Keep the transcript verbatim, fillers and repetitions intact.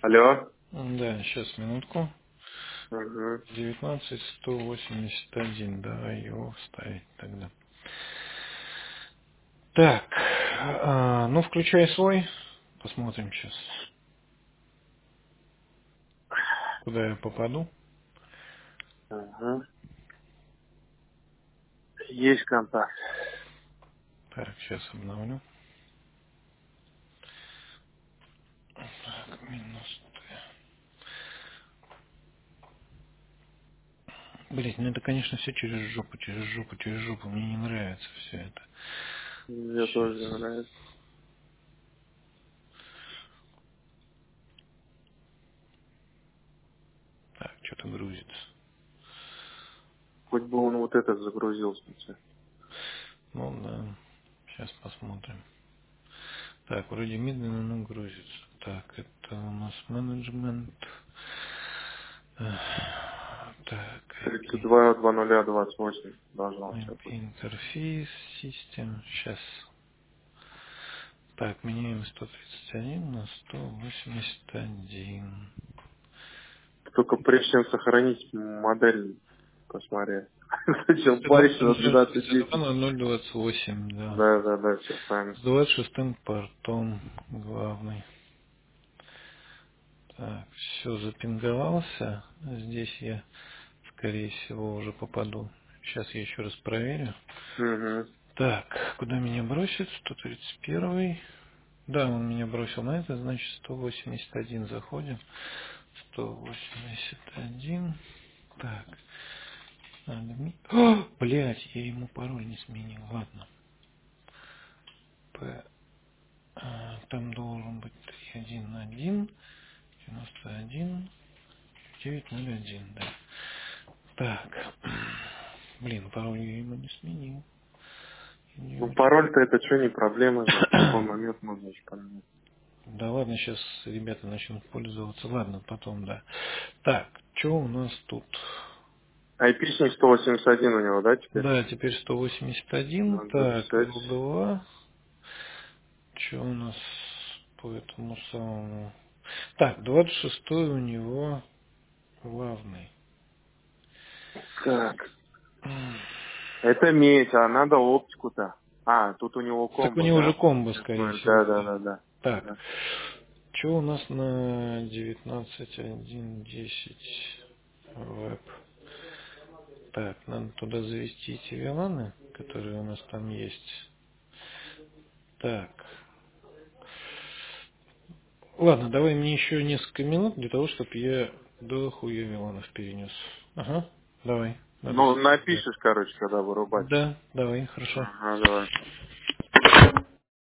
Алло. Да, сейчас минутку. Угу. девятнадцать сто восемьдесят один. Давай его вставить тогда. Так, а, ну включай свой. Посмотрим сейчас, куда я попаду. Угу. Есть контакт. Так, сейчас обновлю. Так, минус Т. Блин, ну это, конечно, все через жопу, через жопу, через жопу. Мне не нравится все это. Мне тоже не Сейчас. нравится. Так, что-то грузится. Хоть бы он вот этот загрузился. Ну да, сейчас посмотрим. Так, вроде медленно, но грузится. Так, это у нас менеджмент. Эх, Так, тридцать I P, два два нуля двадцать восемь должно у тебя I P быть. интерфейс, систем. Сейчас. Так, меняем сто тридцать один на сто восемьдесят один. Только прежде чем сохранить модель, посмотри. Зачем тридцать два париться на двенадцать тридцать два десять? ноль ноль двадцать восемь, да. Да, да, да, все правильно. С двадцать шестым портом главный. Так, все, запинговался. Здесь я, скорее всего, уже попаду. Сейчас я еще раз проверю. Угу. Так, куда меня бросит? сто тридцать один. Да, он меня бросил на это, значит сто восемьдесят один заходим. сто восемьдесят один. Так, адми... О, блять, я ему пароль не сменил. Ладно. П. а, Там должен быть три один один девяносто один девять ноль один, да. Так. Блин, пароль я ему не сменил. Не Ну, очень. пароль-то это что, не проблема же. В любой момент можно же поменять. Да ладно, сейчас ребята начнут пользоваться. Ладно, потом, да. Так, что у нас тут? Айпишник сто восемьдесят один у него, да, теперь? Да, теперь сто восемьдесят один. Надо Так, записать. эл два. Что у нас по этому самому? Так, двадцать шестой у него главный. Так. М. Это медь, а надо оптику-то. А, тут у него Так у комбо, него же да? комбо, Я скорее понял. всего, Да, да, да. да, да. Так, Да. что у нас на девятнадцать один десять веб? Так, надо туда завести эти виланы, которые у нас там есть. Так, ладно, давай мне еще несколько минут для того, чтобы я до хуя виланов перенес. Ага, давай, надо Ну, все. напишешь, короче, когда вырубать. Да, давай, хорошо. Ага, давай.